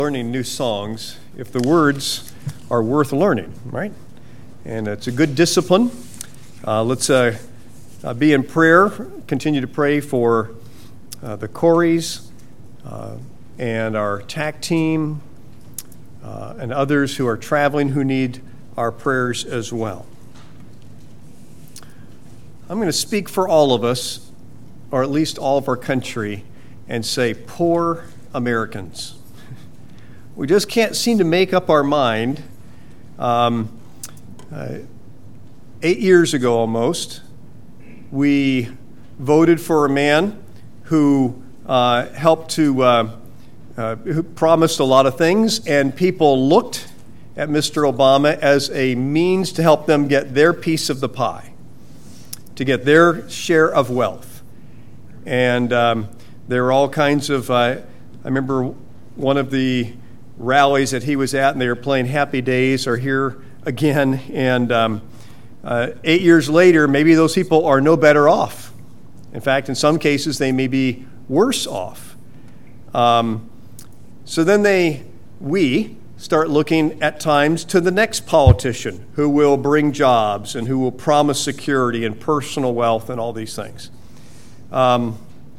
Learning new songs if the words are worth learning, right? And it's a good discipline. Let's be in prayer. Continue to pray for the Coreys and our TAC team and others who are traveling who need our prayers as well. I'm going to speak for all of us, or at least all of our country, and say, poor Americans. We just can't seem to make up our mind. 8 years ago almost, we voted for a man who who promised a lot of things, and people looked at Mr. Obama as a means to help them get their piece of the pie, to get their share of wealth. And there were all kinds of, I remember one of the rallies that he was at, and they were playing Happy Days or Here Again, and 8 years later, maybe those people are no better off. In fact, in some cases, they may be worse off. So then we start looking at times to the next politician who will bring jobs and who will promise security and personal wealth and all these things. And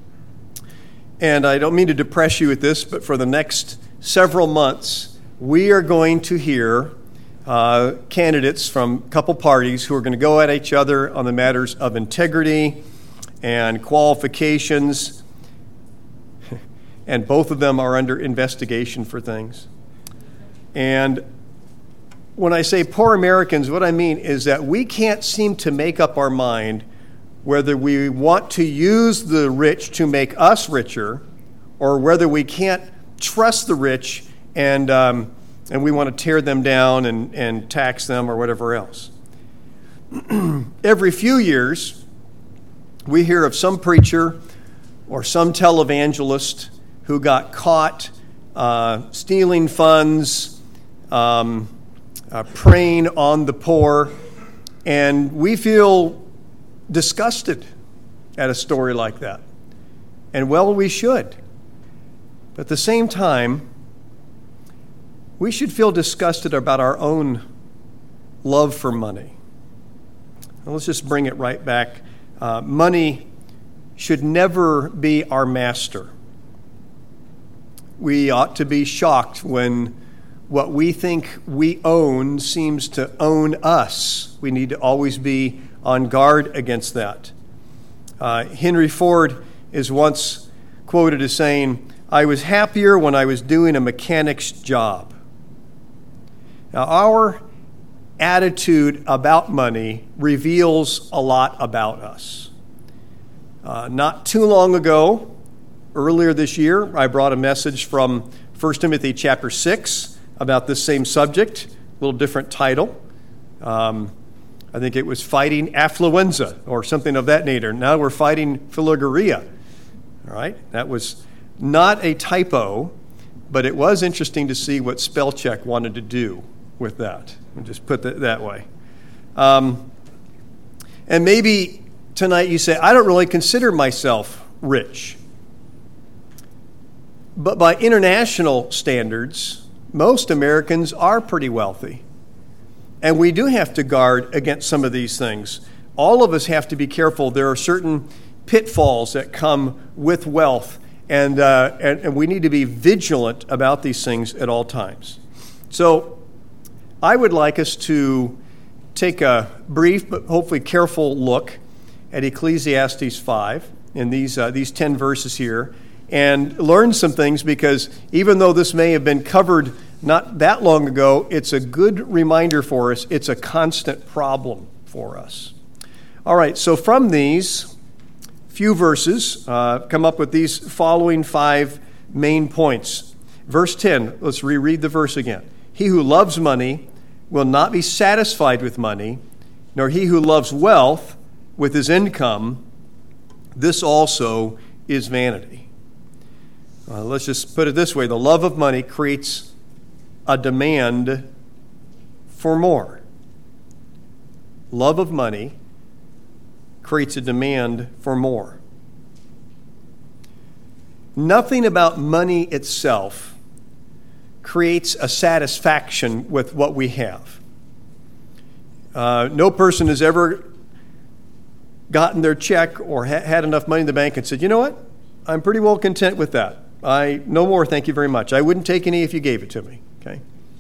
I don't mean to depress you with this, but for the next several months, we are going to hear candidates from a couple parties who are going to go at each other on the matters of integrity and qualifications, and both of them are under investigation for things. And when I say poor Americans, what I mean is that we can't seem to make up our mind whether we want to use the rich to make us richer, or whether we can't trust the rich and we want to tear them down and tax them or whatever else. Every few years, we hear of some preacher or some televangelist who got caught stealing funds, preying on the poor, and we feel disgusted at a story like that. And well, we should. But at the same time, we should feel disgusted about our own love for money. Now, let's just bring it right back. Money should never be our master. We ought to be shocked when what we think we own seems to own us. We need to always be on guard against that. Henry Ford is once quoted as saying, "I was happier when I was doing a mechanic's job." Now, our attitude about money reveals a lot about us. Not too long ago, earlier this year, I brought a message from 1 Timothy chapter 6 about this same subject, a little different title. I think it was fighting affluenza or something of that nature. Now we're fighting phylogorrhea. All right? That was not a typo, but it was interesting to see what spell check wanted to do with that. I'll just put it that way. And maybe tonight you say, I don't really consider myself rich. But by international standards, most Americans are pretty wealthy. And we do have to guard against some of these things. All of us have to be careful. There are certain pitfalls that come with wealth, and we need to be vigilant about these things at all times. So I would like us to take a brief but hopefully careful look at Ecclesiastes 5 in these 10 verses here and learn some things, because even though this may have been covered not that long ago, it's a good reminder for us. It's a constant problem for us. All right, so from these few verses, come up with these following 5 main points. Verse 10, let's reread the verse again. He who loves money will not be satisfied with money, nor he who loves wealth with his income. This also is vanity. Let's just put it this way. The love of money creates a demand for more. Love of money creates a demand for more. Nothing about money itself creates a satisfaction with what we have. No person has ever gotten their check or had enough money in the bank and said, you know what, I'm pretty well content with that. No more, thank you very much. I wouldn't take any if you gave it to me, okay?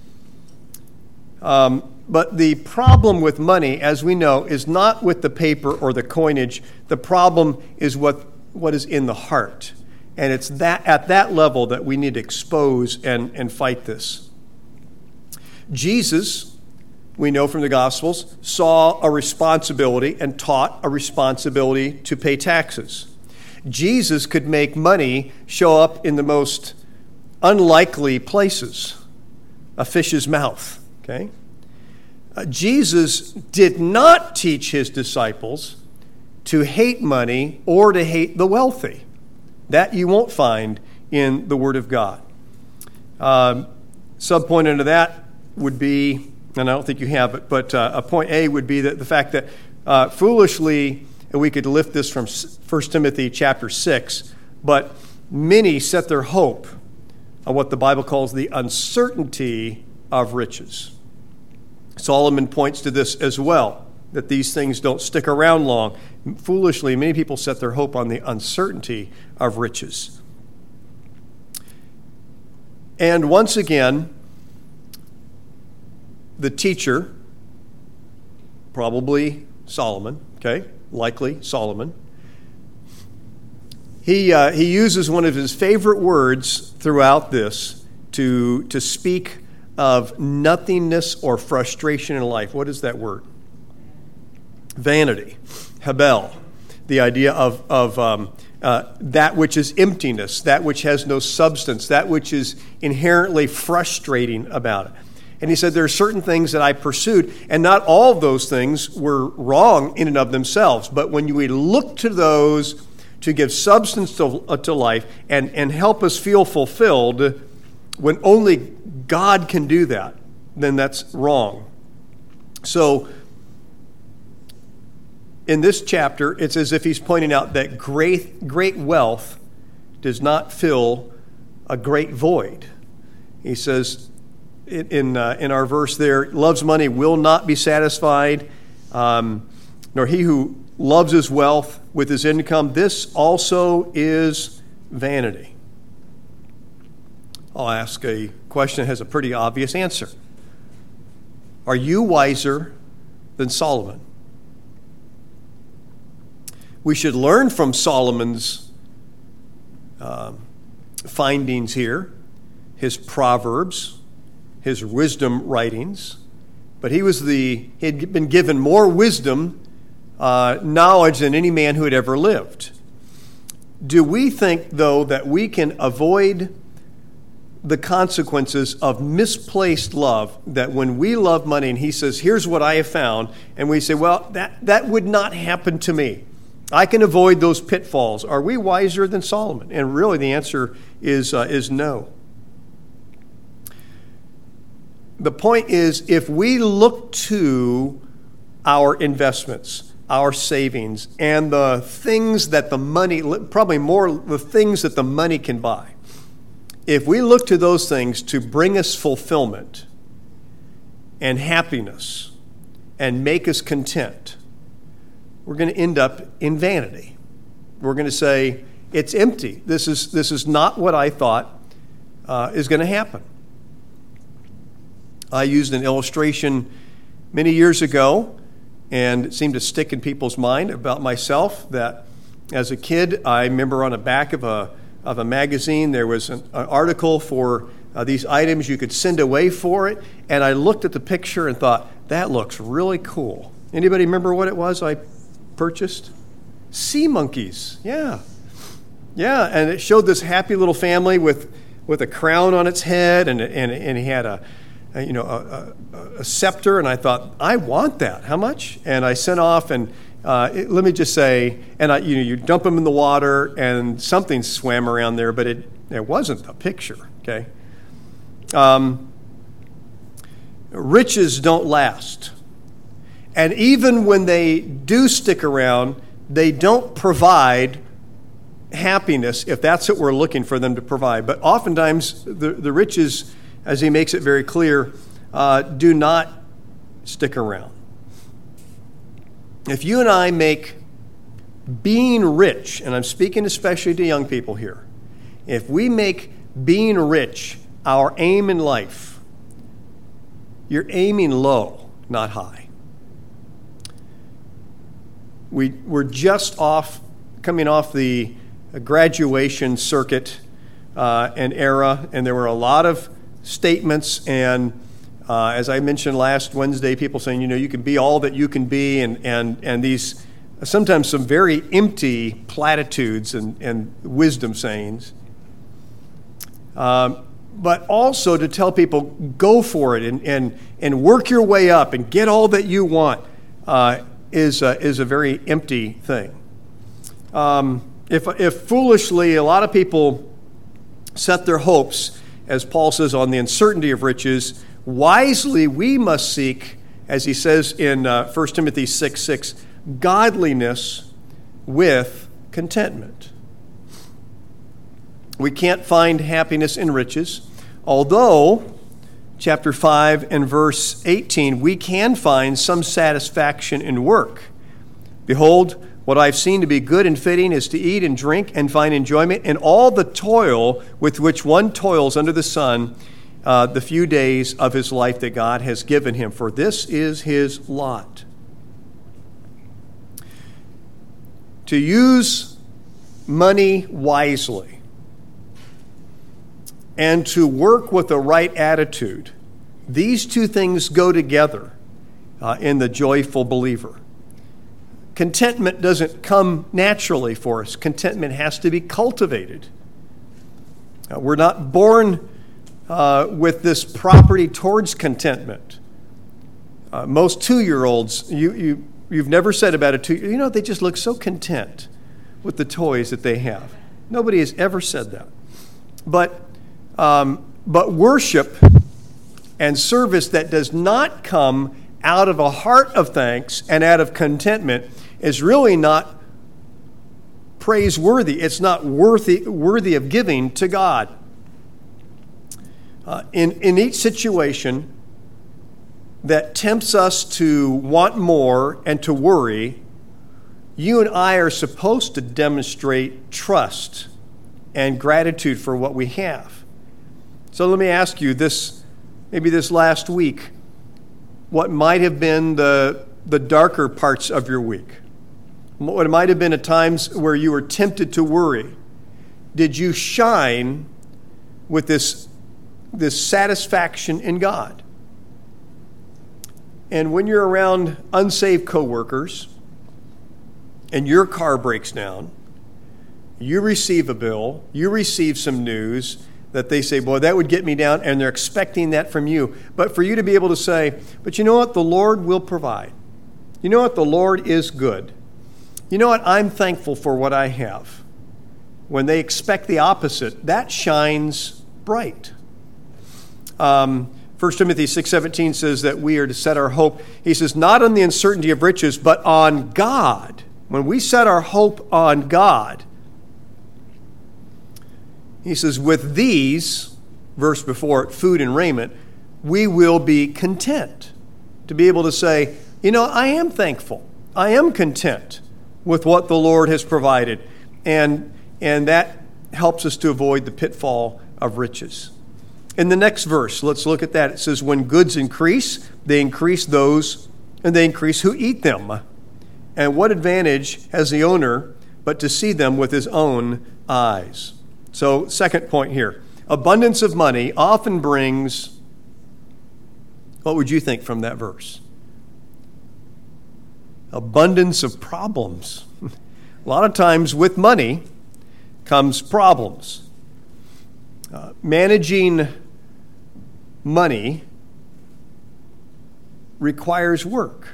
But the problem with money, as we know, is not with the paper or the coinage. The problem is what is in the heart. And it's that at that level that we need to expose and fight this. Jesus, we know from the Gospels, saw a responsibility and taught a responsibility to pay taxes. Jesus could make money show up in the most unlikely places, a fish's mouth, okay? Jesus did not teach his disciples to hate money or to hate the wealthy. That you won't find in the Word of God. Subpoint into that would be, and I don't think you have it, but a point A would be that the fact that foolishly, and we could lift this from 1 Timothy chapter 6, but many set their hope on what the Bible calls the uncertainty of riches. Solomon points to this as well, that these things don't stick around long. Foolishly, many people set their hope on the uncertainty of riches. And once again, the teacher, probably Solomon, okay, likely Solomon, he uses one of his favorite words throughout this to speak of nothingness or frustration in life. What is that word? Vanity, Hebel, the idea of that which is emptiness, that which has no substance, that which is inherently frustrating about it. And he said there are certain things that I pursued, and not all of those things were wrong in and of themselves, but when we look to those to give substance to life and help us feel fulfilled, when only God can do that, then that's wrong. So, in this chapter, it's as if he's pointing out that great wealth does not fill a great void. He says in our verse there, loves money will not be satisfied, nor he who loves his wealth with his income. This also is vanity. I'll ask a question that has a pretty obvious answer. Are you wiser than Solomon? We should learn from Solomon's findings here, his Proverbs, his wisdom writings. But he had been given more wisdom, knowledge than any man who had ever lived. Do we think, though, that we can avoid the consequences of misplaced love, that when we love money and he says, here's what I have found, and we say, well, that would not happen to me. I can avoid those pitfalls. Are we wiser than Solomon? And really the answer is no. The point is, if we look to our investments, our savings, and the things that the money, probably more the things that the money can buy, if we look to those things to bring us fulfillment and happiness and make us content, we're going to end up in vanity. We're going to say, it's empty. This is not what I thought is going to happen. I used an illustration many years ago, and it seemed to stick in people's mind about myself, that as a kid, I remember on the back of a magazine, there was an article for these items you could send away for it, and I looked at the picture and thought, that looks really cool. Anybody remember what it was I purchased? Sea monkeys, yeah, and it showed this happy little family with a crown on its head, and he had a scepter, and I thought, I want that. How much? And I sent off, and let me just say, and you dump them in the water, and something swam around there, but it wasn't a picture. Okay. Riches don't last, and even when they do stick around, they don't provide happiness if that's what we're looking for them to provide. But oftentimes the riches as he makes it very clear, do not stick around. If you and I make being rich, and I'm speaking especially to young people here, if we make being rich our aim in life, you're aiming low, not high. We're just coming off the graduation circuit and era, and there were a lot of statements and as I mentioned last Wednesday, people saying, you can be all that you can be, and these sometimes some very empty platitudes and wisdom sayings. But also to tell people, go for it and work your way up and get all that you want is a very empty thing. If foolishly, a lot of people set their hopes, as Paul says, on the uncertainty of riches, wisely we must seek, as he says in 1 Timothy 6:6, godliness with contentment. We can't find happiness in riches, although, chapter 5 and verse 18, we can find some satisfaction in work. Behold, what I've seen to be good and fitting is to eat and drink and find enjoyment in all the toil with which one toils under the sun, the few days of his life that God has given him, for this is his lot. To use money wisely and to work with the right attitude, these two things go together in the joyful believer. Contentment doesn't come naturally for us. Contentment has to be cultivated. We're not born with this property towards contentment. Most 2-year-olds, you've never said about a 2-year-old, they just look so content with the toys that they have. Nobody has ever said that. But worship and service that does not come out of a heart of thanks and out of contentment is really not praiseworthy. It's not worthy of giving to God. In each situation that tempts us to want more and to worry, you and I are supposed to demonstrate trust and gratitude for what we have. So let me ask you maybe this last week, what might have been the darker parts of your week? What might have been at times where you were tempted to worry? Did you shine with this satisfaction in God? And when you're around unsaved coworkers and your car breaks down, you receive a bill, you receive some news that they say, boy, that would get me down, and they're expecting that from you. But for you to be able to say, but you know what? The Lord will provide. You know what? The Lord is good. You know what? I'm thankful for what I have. When they expect the opposite, that shines bright. 1 Timothy 6:17 says that we are to set our hope, he says, not on the uncertainty of riches, but on God. When we set our hope on God, he says, with these, verse before it, food and raiment, we will be content. To be able to say, I am thankful. I am content with what the Lord has provided. And that helps us to avoid the pitfall of riches. In the next verse, let's look at that. It says, when goods increase, they increase those, and they increase who eat them. And what advantage has the owner but to see them with his own eyes? So, second point here. Abundance of money often brings, what would you think from that verse? Abundance of problems. A lot of times with money comes problems. Managing money requires work.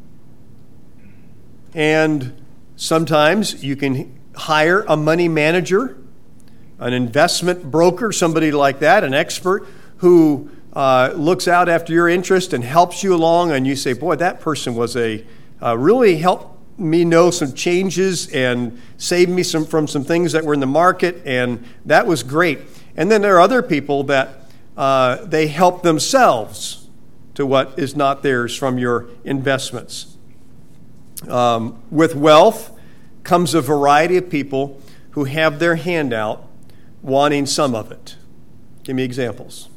And sometimes you can hire a money manager, an investment broker, somebody like that, an expert who looks out after your interest and helps you along, and you say, boy, that person was really helped me know some changes and saved me from some things that were in the market, and that was great. And then there are other people that they help themselves to what is not theirs from your investments. With wealth comes a variety of people who have their hand out wanting some of it. Give me examples.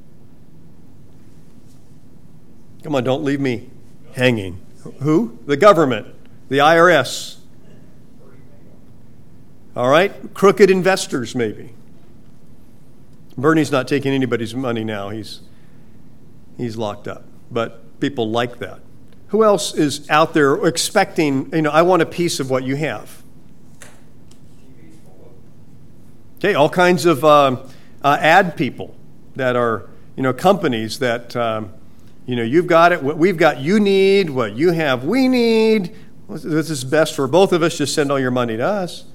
Come on, don't leave me hanging. Who? The government, the IRS. All right, crooked investors maybe. Bernie's not taking anybody's money now. He's locked up. But people like that. Who else is out there expecting, I want a piece of what you have? Okay, all kinds of ad people that are, companies that, you've got it, what we've got you need, what you have we need. This is best for both of us. Just send all your money to us.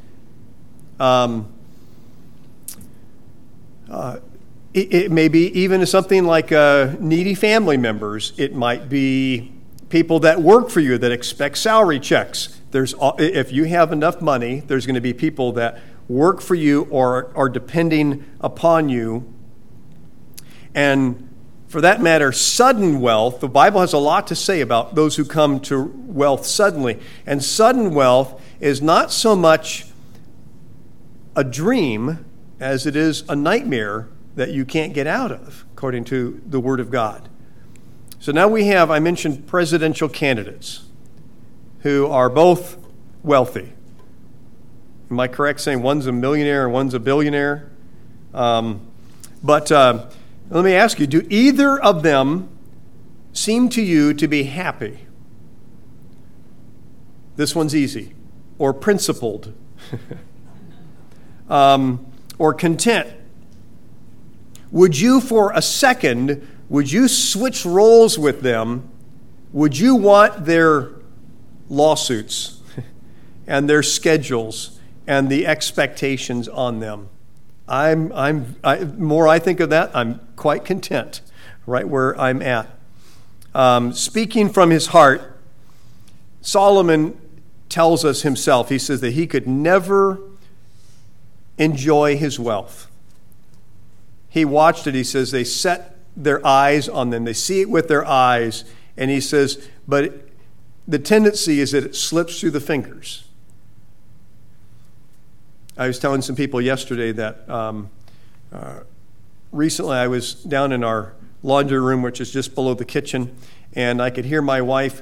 It may be even something like needy family members. It might be people that work for you that expect salary checks. If you have enough money, there's going to be people that work for you or are depending upon you. And for that matter, sudden wealth, the Bible has a lot to say about those who come to wealth suddenly. And sudden wealth is not so much a dream as it is a nightmare that you can't get out of, according to the Word of God. So now I mentioned presidential candidates who are both wealthy. Am I correct saying one's a millionaire and one's a billionaire? But let me ask you, do either of them seem to you to be happy? This one's easy. Or principled. Or content. Would you, for a second, switch roles with them? Would you want their lawsuits and their schedules and the expectations on them? More I think of that, I'm quite content right where I'm at. Speaking from his heart, Solomon tells us himself, he says that he could never enjoy his wealth. He watched it, he says, they set their eyes on them. They see it with their eyes. And he says, but the tendency is that it slips through the fingers. I was telling some people yesterday that recently I was down in our laundry room, which is just below the kitchen, and I could hear my wife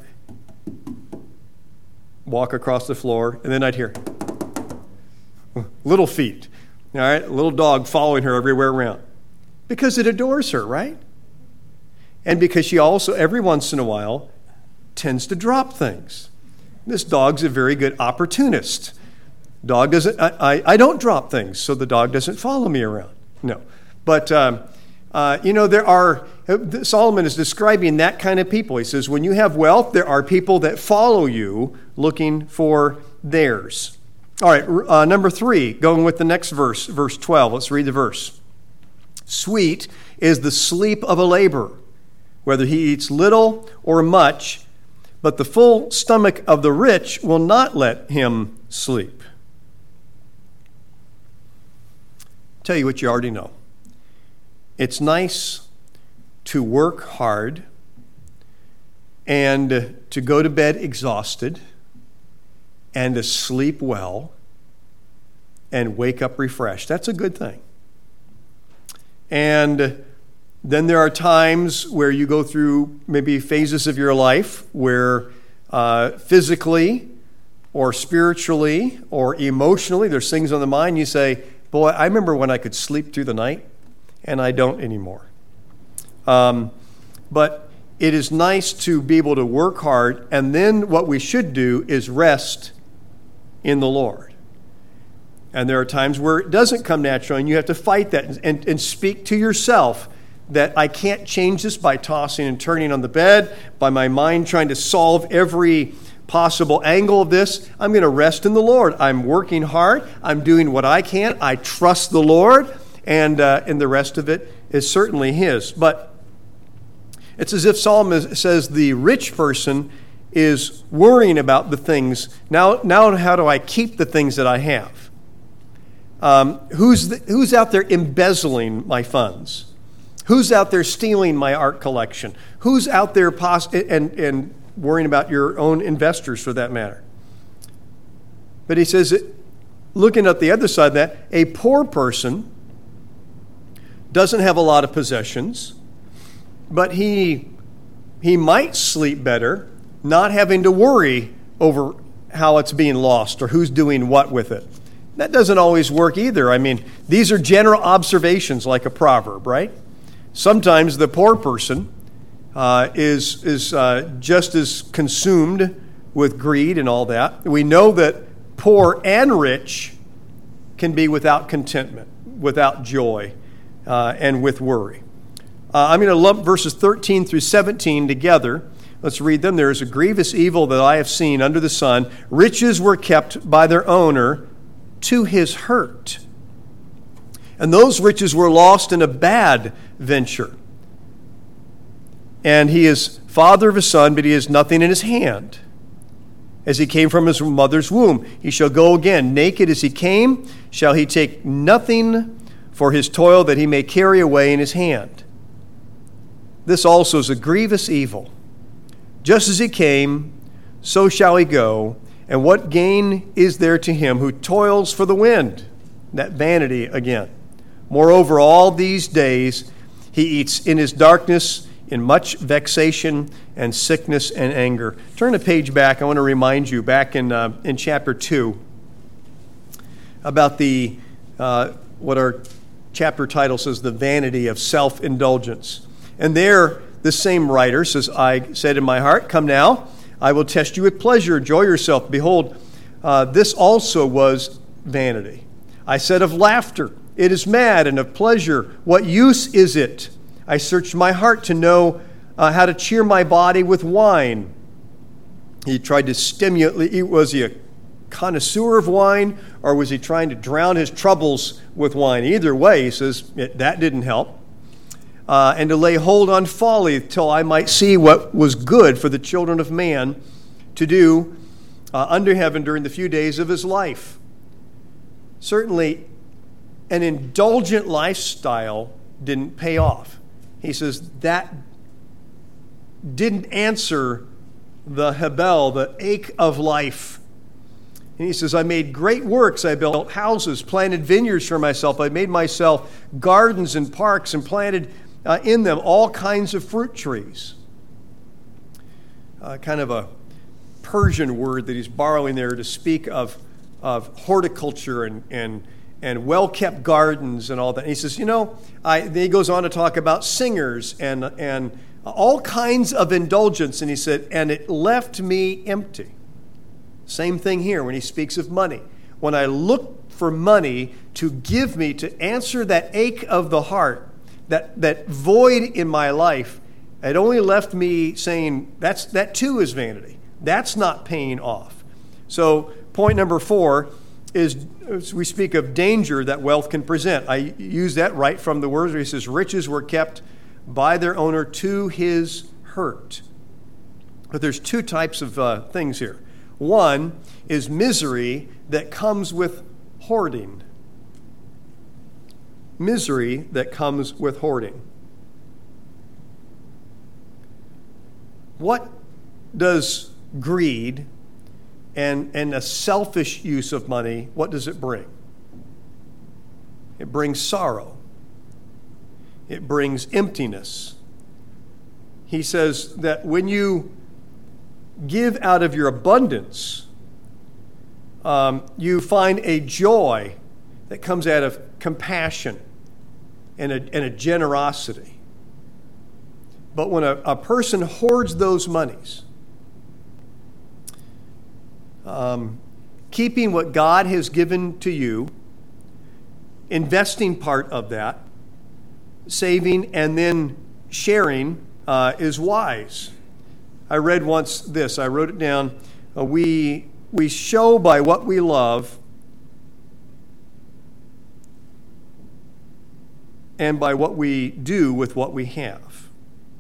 walk across the floor, and then I'd hear little feet, all right, a little dog following her everywhere around. Because it adores her, right? And because she also, every once in a while, tends to drop things. This dog's a very good opportunist. Dog doesn't, I don't drop things, so the dog doesn't follow me around. No. But, Solomon is describing that kind of people. He says, when you have wealth, there are people that follow you looking for theirs. All right, number 3, going with the next verse, verse 12. Let's read the verse. Sweet is the sleep of a laborer, whether he eats little or much, but the full stomach of the rich will not let him sleep. Tell you what you already know. It's nice to work hard and to go to bed exhausted and to sleep well and wake up refreshed. That's a good thing. And then there are times where you go through maybe phases of your life where physically or spiritually or emotionally there's things on the mind. You say, boy, I remember when I could sleep through the night, and I don't anymore. But it is nice to be able to work hard, and then what we should do is rest in the Lord. And there are times where it doesn't come naturally, and you have to fight that and speak to yourself that I can't change this by tossing and turning on the bed, by my mind trying to solve every possible angle of this. I'm going to rest in the Lord. I'm working hard. I'm doing what I can. I trust the Lord, and the rest of it is certainly His. But it's as if Solomon says the rich person is worrying about the things. Now how do I keep the things that I have? Who's out there embezzling my funds? Who's out there stealing my art collection? Who's out there and worrying about your own investors for that matter? But he says, looking at the other side of that, a poor person doesn't have a lot of possessions, but he might sleep better not having to worry over how it's being lost or who's doing what with it. That doesn't always work either. I mean, these are general observations like a proverb, right? Sometimes the poor person is just as consumed with greed and all that. We know that poor and rich can be without contentment, without joy, and with worry. I'm going to lump verses 13 through 17 together. Let's read them. There is a grievous evil that I have seen under the sun. Riches were kept by their owner to his hurt. And those riches were lost in a bad venture. And he is father of a son, but he has nothing in his hand. As he came from his mother's womb, he shall go again. Naked as he came, shall he take nothing for his toil that he may carry away in his hand. This also is a grievous evil. Just as he came, so shall he go. And what gain is there to him who toils for the wind? That vanity again. Moreover, all these days he eats in his darkness, in much vexation and sickness and anger. Turn a page back. I want to remind you back in chapter 2 about the what our chapter title says, the vanity of self-indulgence. And there, the same writer says, I said in my heart, come now, I will test you with pleasure. Enjoy yourself. Behold, this also was vanity. I said of laughter, it is mad, and of pleasure, what use is it? I searched my heart to know how to cheer my body with wine. He tried to stimulate. Was he a connoisseur of wine, or was he trying to drown his troubles with wine? Either way, he says, that didn't help. And to lay hold on folly till I might see what was good for the children of man to do under heaven during the few days of his life. Certainly, an indulgent lifestyle didn't pay off. He says that didn't answer the hebel, the ache of life. And he says, I made great works. I built houses, planted vineyards for myself. I made myself gardens and parks and planted in them all kinds of fruit trees. Kind of a Persian word that he's borrowing there to speak of horticulture and well-kept gardens and all that. And he says, then he goes on to talk about singers and all kinds of indulgence. And he said, and it left me empty. Same thing here when he speaks of money. When I look for money to give me, to answer that ache of the heart, that void in my life, it only left me saying, that too is vanity. That's not paying off. So point number 4 is we speak of danger that wealth can present. I use that right from the words where he says, riches were kept by their owner to his hurt. But there's 2 types of things here. One is misery that comes with hoarding. Misery that comes with hoarding. What does greed and a selfish use of money, what does it bring? It brings sorrow. It brings emptiness. He says that when you give out of your abundance, you find a joy that comes out of compassion and a generosity. But when a person hoards those monies, keeping what God has given to you, investing part of that, saving and then sharing is wise. I read once this, I wrote it down, we show by what we love and by what we do with what we have.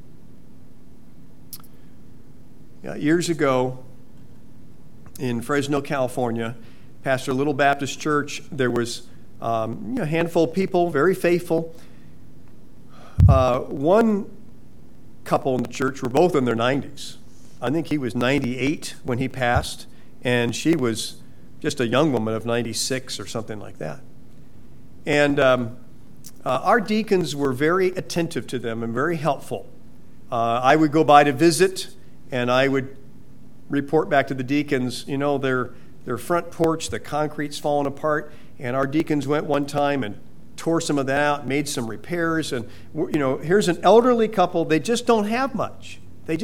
Years ago in Fresno, California, pastor a little Baptist church, there was a handful of people, very faithful, One couple in the church were both in their 90s. I think he was 98 when he passed, and she was just a young woman of 96 or something like that. And our deacons were very attentive to them and very helpful. I would go by to visit, and I would report back to the deacons, their front porch, the concrete's falling apart, and our deacons went one time and tore some of that out, made some repairs, and here's an elderly couple. They just don't have much.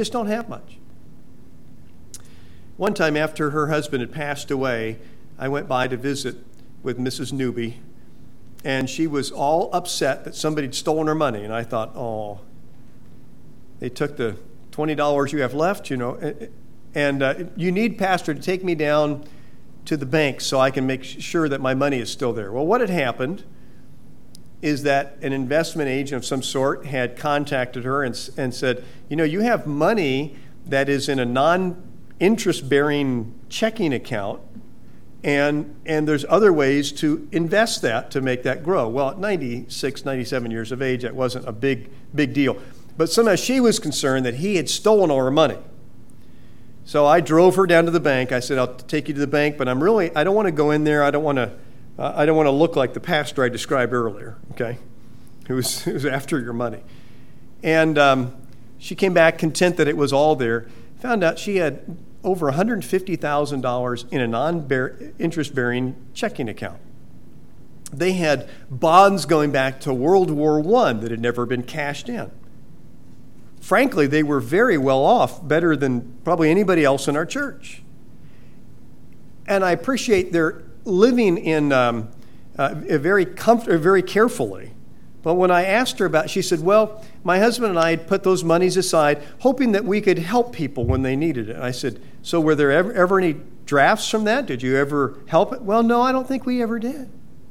One time after her husband had passed away, I went by to visit with Mrs. Newby, and she was all upset that somebody had stolen her money, and I thought, oh, they took the $20 you have left, and you need, Pastor, to take me down to the bank so I can make sure that my money is still there. Well, what had happened is that an investment agent of some sort had contacted her and said, you have money that is in a non-interest-bearing checking account, and there's other ways to invest that to make that grow. Well, at 96, 97 years of age, that wasn't a big deal. But somehow she was concerned that he had stolen all her money. So I drove her down to the bank. I said, I'll take you to the bank, but I don't want to go in there. I don't want to look like the pastor I described earlier, okay, who was after your money. And she came back content that it was all there, found out she had over $150,000 in a non-interest-bearing checking account. They had bonds going back to World War I that had never been cashed in. Frankly, they were very well off, better than probably anybody else in our church. And I appreciate their living in very carefully. But when I asked her about it, she said, well, my husband and I had put those monies aside, hoping that we could help people when they needed it. And I said, so were there ever any drafts from that? Did you ever help it? Well, no, I don't think we ever did.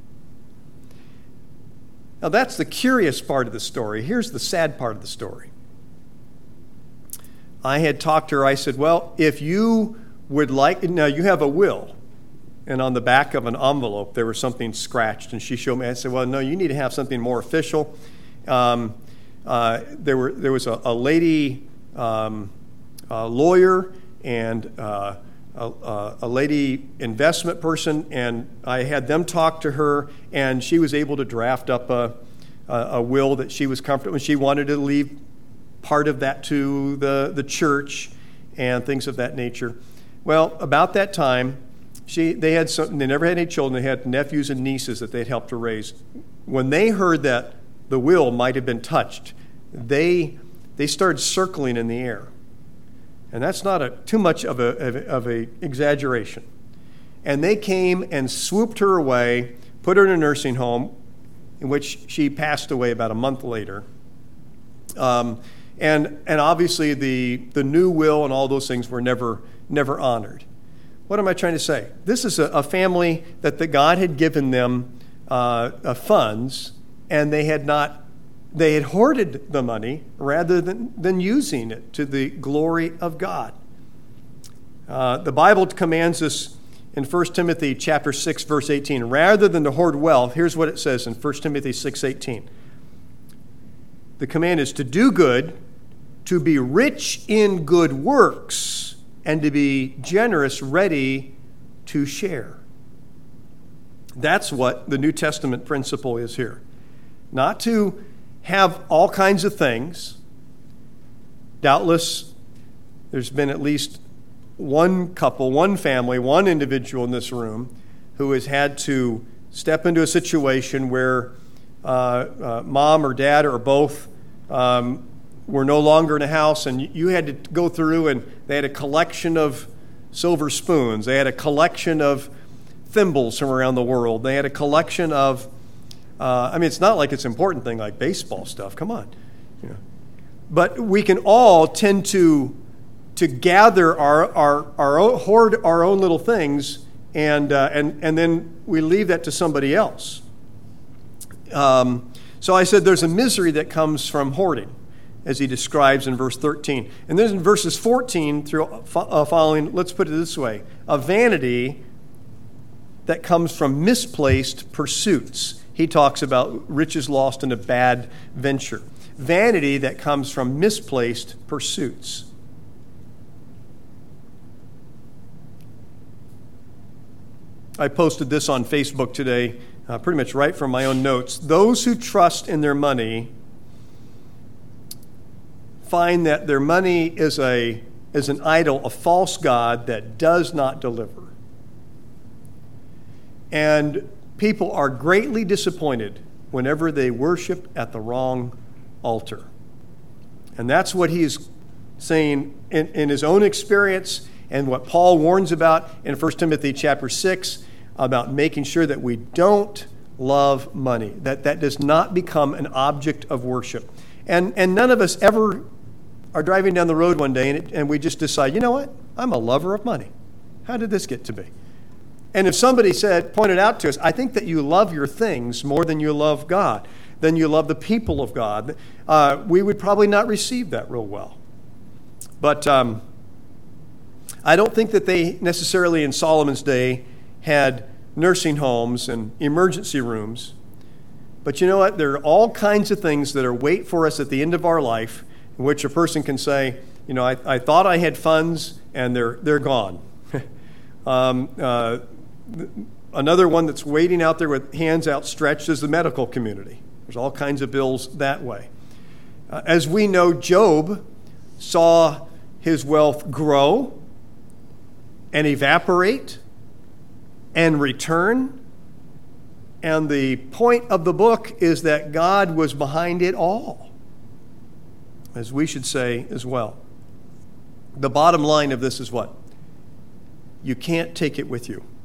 Now, that's the curious part of the story. Here's the sad part of the story. I had talked to her. I said, well, if you would like, now you have a will. And on the back of an envelope, there was something scratched. And she showed me. I said, well, no, you need to have something more official. There was a lady lawyer and a lady investment person, and I had them talk to her, and she was able to draft up a will that she was comfortable with. She wanted to leave part of that to the church and things of that nature. Well, about that time, they never had any children. They had nephews and nieces that they'd helped to raise. When they heard that the will might have been touched, they started circling in the air. And that's not too much of a exaggeration. And they came and swooped her away, put her in a nursing home, in which she passed away about a month later. And obviously the new will and all those things were never honored. What am I trying to say? This is a family that God had given them funds, and they had hoarded the money rather than using it to the glory of God. The Bible commands us in 1 Timothy chapter 6, verse 18, rather than to hoard wealth, here's what it says in 1 Timothy 6:18. The command is to do good, to be rich in good works, and to be generous, ready to share. That's what the New Testament principle is here. Not to have all kinds of things. Doubtless, there's been at least one couple, one family, one individual in this room who has had to step into a situation where mom or dad or both were no longer in a house, and you had to go through, and they had a collection of silver spoons. They had a collection of thimbles from around the world. They had a collection of, it's not like it's an important thing like baseball stuff. Come on. But we can all tend to gather hoard our own little things, and then we leave that to somebody else. So I said there's a misery that comes from hoarding, as he describes in verse 13. And then in verses 14 through following, let's put it this way, a vanity that comes from misplaced pursuits. He talks about riches lost in a bad venture. vanity that comes from misplaced pursuits. I posted this on Facebook today, pretty much right from my own notes. Those who trust in their money find that their money is an idol, a false god that does not deliver. And people are greatly disappointed whenever they worship at the wrong altar. And that's what he's saying in his own experience, and what Paul warns about in 1 Timothy chapter 6, about making sure that we don't love money, that does not become an object of worship. And none of us ever are driving down the road one day and we just decide, you know what, I'm a lover of money. How did this get to be? And if somebody pointed out to us, I think that you love your things more than you love God, than you love the people of God, we would probably not receive that real well. But I don't think that they necessarily in Solomon's day had nursing homes and emergency rooms. But you know what? There are all kinds of things that are wait for us at the end of our life, in which a person can say, you know, I thought I had funds and they're gone. Another one that's waiting out there with hands outstretched is the medical community. There's all kinds of bills that way. As we know, Job saw his wealth grow and evaporate and return. And the point of the book is that God was behind it all, as we should say as well. The bottom line of this is what? You can't take it with you.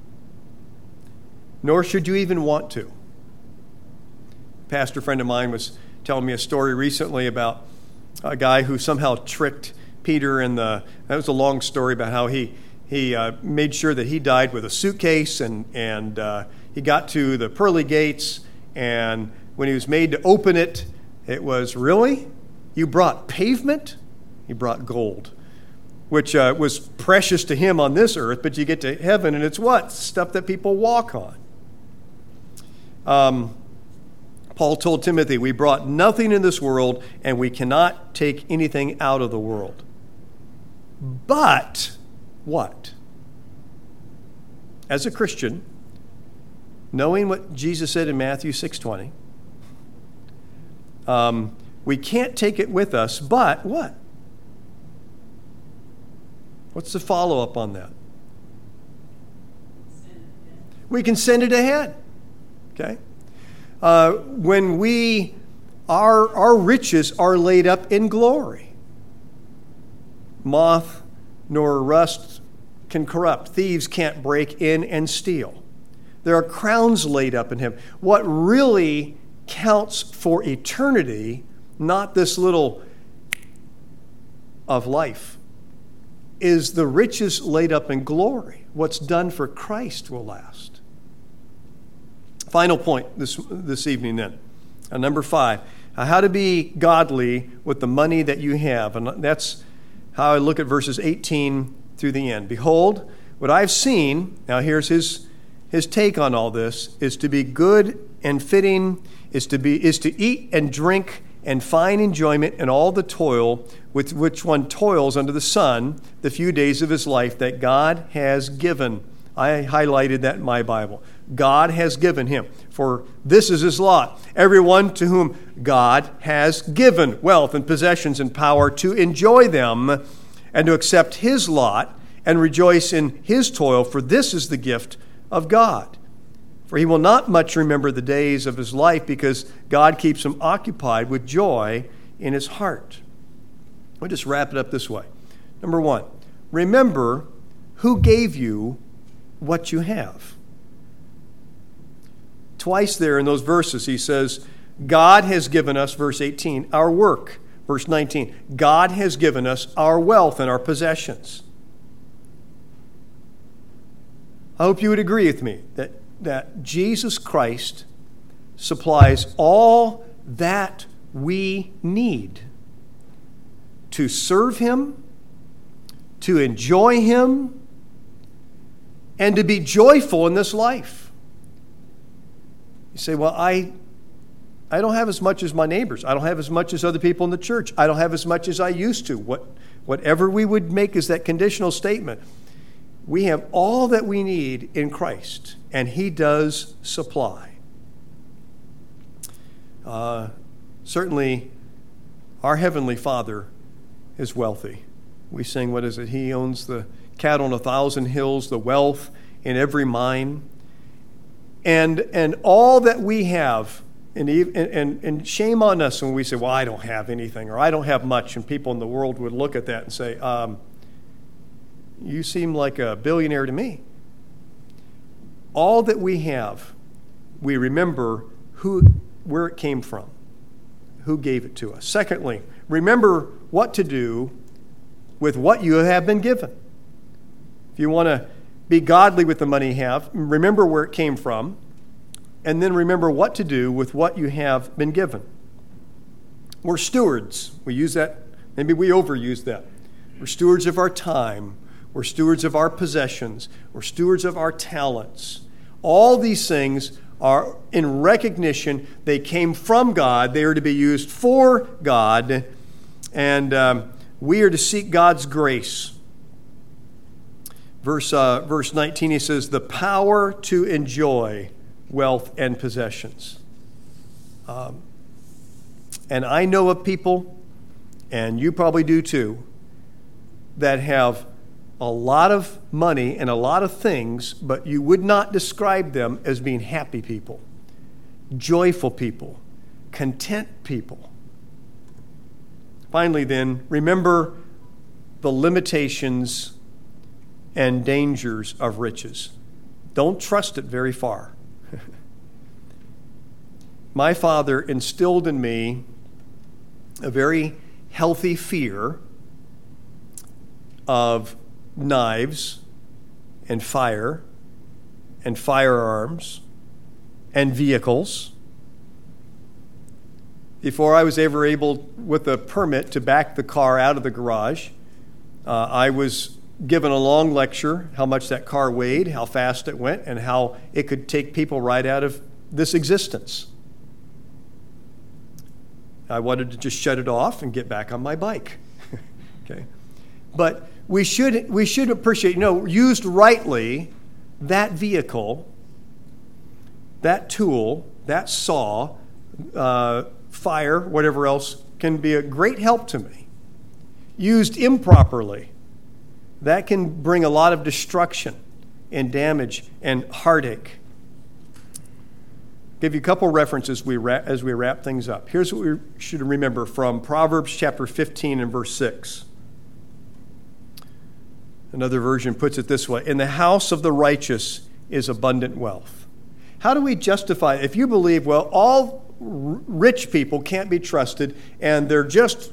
Nor should you even want to. A pastor friend of mine was telling me a story recently about a guy who somehow tricked Peter that was a long story about how he made sure that he died with a suitcase, and he got to the pearly gates, and when he was made to open it, it was, really? You brought pavement? He brought gold, which was precious to him on this earth, but you get to heaven and it's what? Stuff that people walk on. Paul told Timothy, we brought nothing in this world and we cannot take anything out of the world. But what? As a Christian, knowing what Jesus said in Matthew 6:20, we can't take it with us, but what? What's the follow-up on that? We can send it ahead. Okay? When our riches are laid up in glory, moth nor rust can corrupt. Thieves can't break in and steal. There are crowns laid up in him. What really counts for eternity, not this little of life, is the riches laid up in glory. What's done for Christ will last. Final point this evening then. Number 5, how to be godly with the money that you have. And that's how I look at verses 18 through the end. Behold, what I've seen, now here's his take on all this, is to be good and fitting, is to eat and drink and find enjoyment in all the toil with which one toils under the sun the few days of his life that God has given. I highlighted that in my Bible. God has given him. For this is his lot. Everyone to whom God has given wealth and possessions and power to enjoy them and to accept his lot and rejoice in his toil, for this is the gift of God. For he will not much remember the days of his life, because God keeps him occupied with joy in his heart. We'll just wrap it up this way. Number 1, remember who gave you what you have. Twice there in those verses he says, God has given us, verse 18, our work. Verse 19, God has given us our wealth and our possessions. I hope you would agree with me that Jesus Christ supplies all that we need to serve him, to enjoy him, and to be joyful in this life. You say, well, I I don't have as much as my neighbors. I don't have as much as other people in the church. I don't have as much as I used to. Whatever we would make as that conditional statement, we have all that we need in Christ, and He does supply. Certainly, our Heavenly Father is wealthy. We sing, what is it? He owns the cattle on 1,000 hills, the wealth in every mine. And all that we have, and shame on us when we say, well, I don't have anything, or I don't have much, and people in the world would look at that and say, you seem like a billionaire to me. All that we have, we remember where it came from, who gave it to us. Secondly, remember what to do with what you have been given. If you want to be godly with the money you have, remember where it came from, and then remember what to do with what you have been given. We're stewards. We use that, maybe we overuse that. We're stewards of our time. We're stewards of our possessions. We're stewards of our talents. All these things are in recognition. They came from God. They are to be used for God. And we are to seek God's grace. Verse 19, he says, the power to enjoy wealth and possessions. And I know of people, and you probably do too, that have a lot of money and a lot of things, but you would not describe them as being happy people, joyful people, content people. Finally, then, remember the limitations and dangers of riches. Don't trust it very far. My father instilled in me a very healthy fear of knives and fire and firearms and vehicles. Before I was ever able, with a permit, to back the car out of the garage, I was given a long lecture how much that car weighed, how fast it went, and how it could take people right out of this existence. I wanted to just shut it off and get back on my bike. Okay, but we should appreciate, used rightly, that vehicle, that tool, that saw, fire, whatever else, can be a great help to me. Used improperly, that can bring a lot of destruction and damage and heartache. Give you a couple references as we wrap things up. Here's what we should remember from Proverbs chapter 15 and verse 6. Another version puts it this way: in the house of the righteous is abundant wealth. How do we justify, if you believe, well, all rich people can't be trusted and they're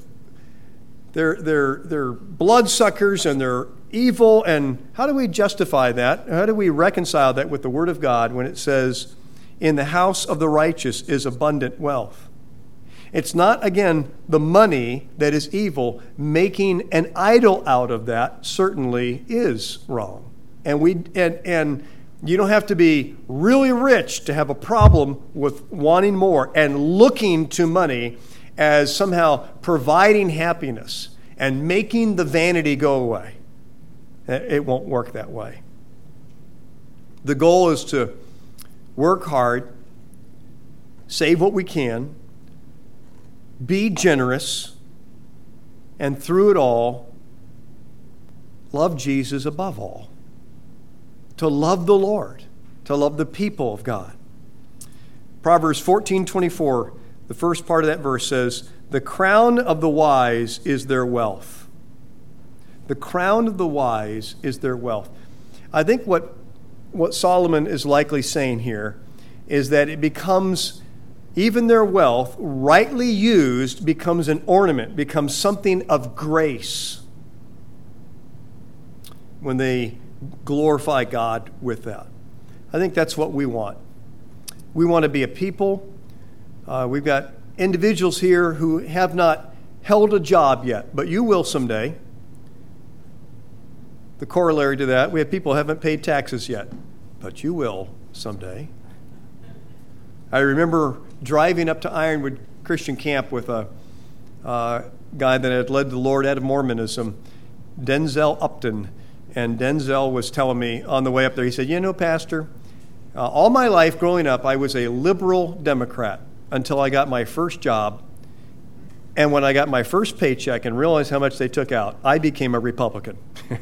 bloodsuckers and they're evil, and how do we justify that? How do we reconcile that with the Word of God when it says, in the house of the righteous is abundant wealth? It's not, again, the money that is evil. Making an idol out of that certainly is wrong. And you don't have to be really rich to have a problem with wanting more and looking to money as somehow providing happiness and making the vanity go away. It won't work that way. The goal is to work hard, save what we can, be generous, and through it all, love Jesus above all. To love the Lord, to love the people of God. Proverbs 14:24, the first part of that verse says, the crown of the wise is their wealth. The crown of the wise is their wealth. I think what Solomon is likely saying here is that it becomes, even their wealth, rightly used, becomes an ornament, becomes something of grace when they glorify God with that. I think that's what we want. We want to be a people. We've got individuals here who have not held a job yet, but you will someday. The corollary to that, we have people who haven't paid taxes yet, but you will someday. I remember driving up to Ironwood Christian Camp with a guy that had led the Lord out of Mormonism, Denzel Upton. And Denzel was telling me on the way up there, he said, Pastor, all my life growing up, I was a liberal Democrat until I got my first job. And when I got my first paycheck and realized how much they took out, I became a Republican.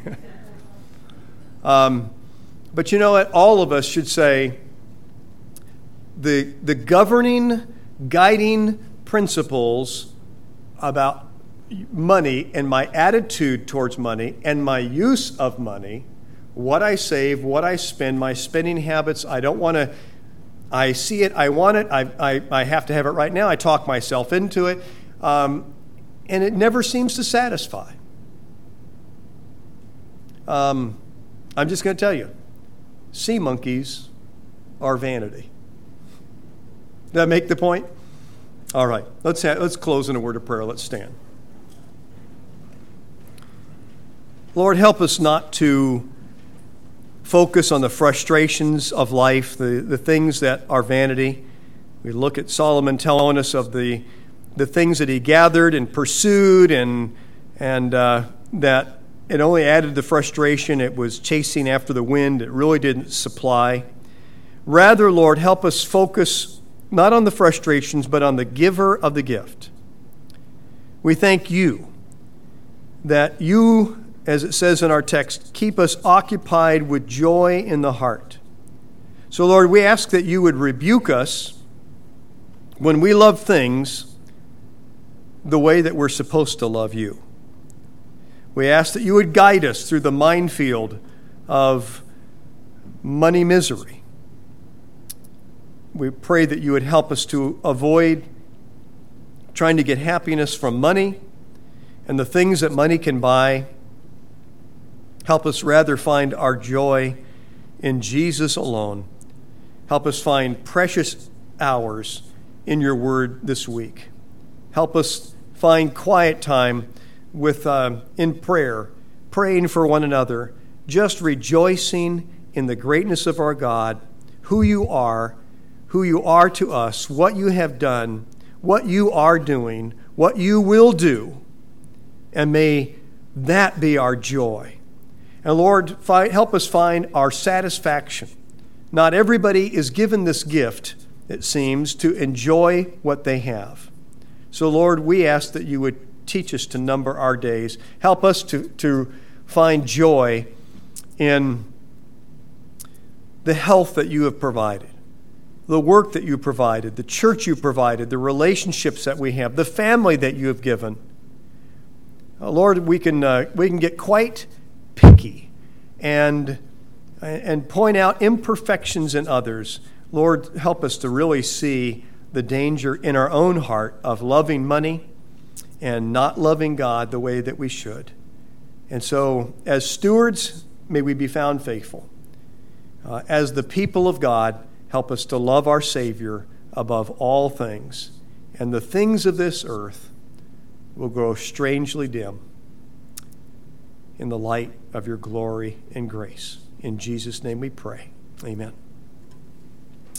But you know what? All of us should say the governing, guiding principles about money and my attitude towards money and my use of money, what I save, what I spend, my spending habits. I see it, I want it, I have to have it right now. I talk myself into it. And it never seems to satisfy. I'm just going to tell you, sea monkeys are vanity. Did I make the point? All right, let's close in a word of prayer. Let's stand. Lord, help us not to focus on the frustrations of life, the things that are vanity. We look at Solomon telling us of the things that he gathered and pursued, and that it only added to frustration. It was chasing after the wind. It really didn't supply. Rather, Lord, help us focus not on the frustrations, but on the giver of the gift. We thank you that you, as it says in our text, keep us occupied with joy in the heart. So, Lord, we ask that you would rebuke us when we love things the way that we're supposed to love you. We ask that you would guide us through the minefield of money misery. We pray that you would help us to avoid trying to get happiness from money and the things that money can buy. Help us rather find our joy in Jesus alone. Help us find precious hours in your word this week. Help us find quiet time in prayer, praying for one another, just rejoicing in the greatness of our God, who you are to us, what you have done, what you are doing, what you will do, and may that be our joy. And Lord, help us find our satisfaction. Not everybody is given this gift, it seems, to enjoy what they have. So Lord, we ask that you would teach us to number our days. Help us to find joy in the health that you have provided, the work that you provided, the church you provided, the relationships that we have, the family that you have given. Lord, we can get quite picky and point out imperfections in others. Lord, help us to really see the danger in our own heart of loving money and not loving God the way that we should. And so, as stewards, may we be found faithful. As the people of God, help us to love our Savior above all things. And the things of this earth will grow strangely dim in the light of your glory and grace. In Jesus' name we pray. Amen.